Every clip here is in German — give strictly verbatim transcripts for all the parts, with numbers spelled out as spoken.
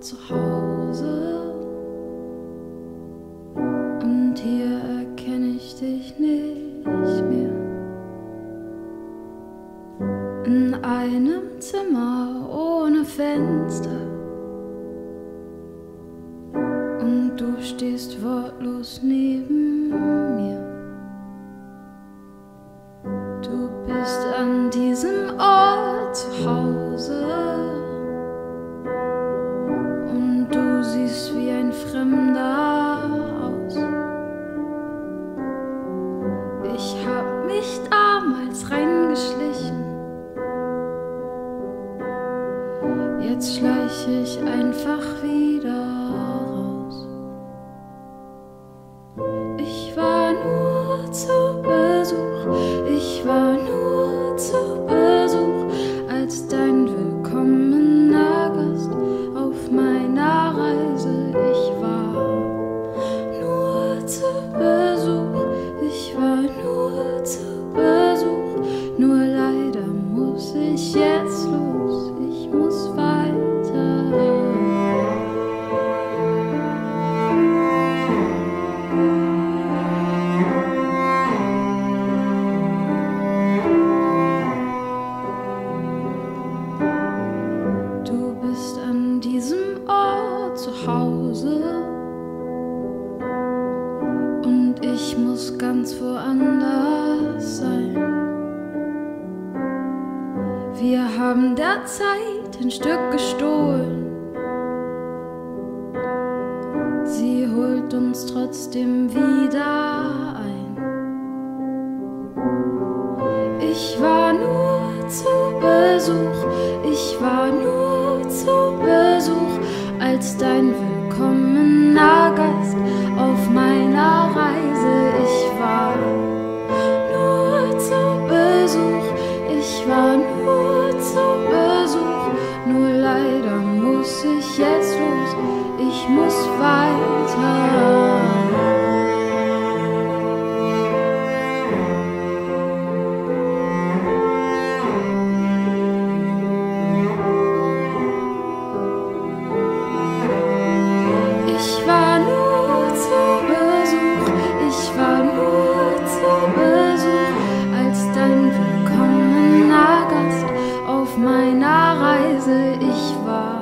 zu Hause und hier erkenne ich dich nicht mehr. In einem Zimmer ohne Fenster und du stehst wortlos neben mir. Du bist an diesem Ort zu Hause und du siehst wie ein Fremder aus. Ich hab mich damals reingeschlichen, jetzt schleiche ich einfach wieder raus. Ich war nur zu Besuch, ich war nur zu Besuch, als dein willkommener Gast auf meiner Reise. Ich war nur zu Besuch, ich war nur zu Besuch, nur leider muss ich jetzt los, ich muss weiter. Du bist an diesem Ort zu Hause und ich muss ganz woanders sein. Wir haben der Zeit ein Stück gestohlen, sie holt uns trotzdem wieder ein. Ich war nur zu Besuch, ich war nur zu Besuch, als dein willkommener Gast auf meiner Reise. Ich war nur zu Besuch, ich war nur zu Besuch, nur leider muss ich jetzt los, ich muss weiter. Ich war nur zu Besuch, ich war nur zu Besuch, als dein willkommener Gast auf meiner Reise. Ich war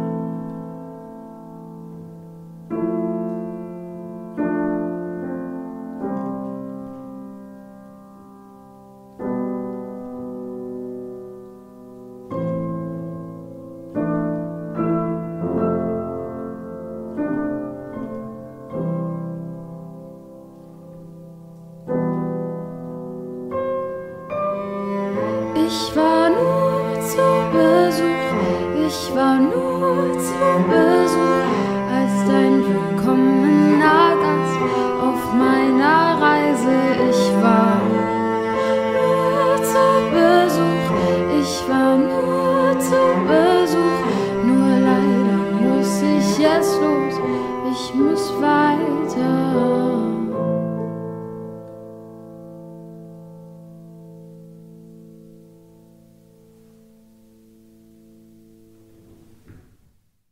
Ich war nur zu Besuch, ich war nur zu Besuch, als dein willkommener Gast auf meiner Reise. Ich war nur zu Besuch, ich war nur zu Besuch, nur leider muss ich jetzt los, ich muss weiter.